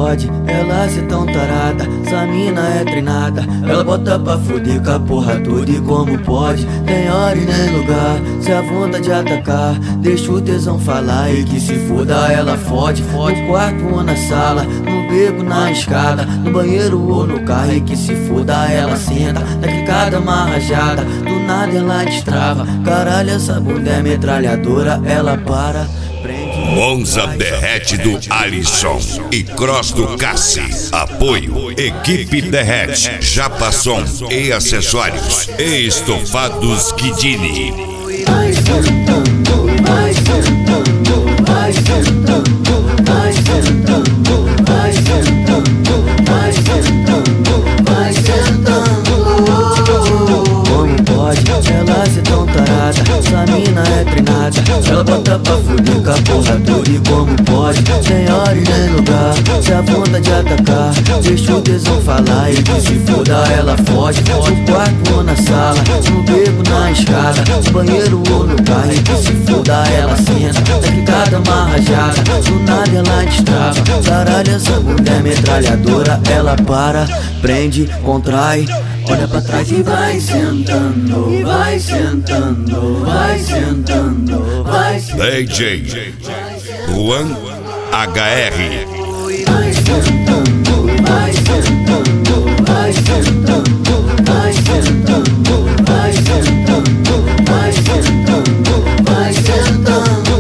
pode ela ser tão tarada? Essa mina é treinada, ela bota pra fuder com a porra toda. E como pode, tem hora e nem lugar. Se a vontade de atacar, deixa o tesão falar. E que se foda ela fode, fode. No quarto ou na sala, no beco, na escada, no banheiro ou no carro. E que se foda ela senta, dá quicada marrajada, do nada ela destrava. Caralho, essa bunda é metralhadora, ela para. Monza Derrete do Alisson e Cross do Cassi. Apoio Equipe Derrete, Japasson e acessórios e estofados Guidini. Vai sentando, vai sentando, vai sentando, vai sentando, vai sentando, vai sentando, vai sentando. Como pode ela ser tão tarada? Essa mina é treinada, ela bota pra fuder com a porra toda. E como pode, tem hora e nem lugar. Se a vontade de atacar, deixa o tesão falar. E que se foda ela fode, fode. No quarto ou na sala, no beco, na escada, no banheiro ou no carro. E que se foda ela senta, dá quicada marrajada, do nada ela destrava. Caralho, essa bunda é metralhadora, ela para, prende, contrai, olha pra trás e vai sentando, vai sentando, vai sentando, vai sentando. DJ Juan HR. Vai sentando, vai sentando, vai sentando, vai sentando, vai sentando, vai sentando, vai sentando.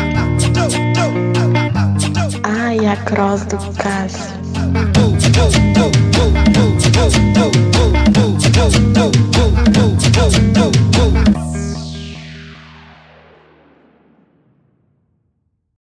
Ai, a Cross do Cássio.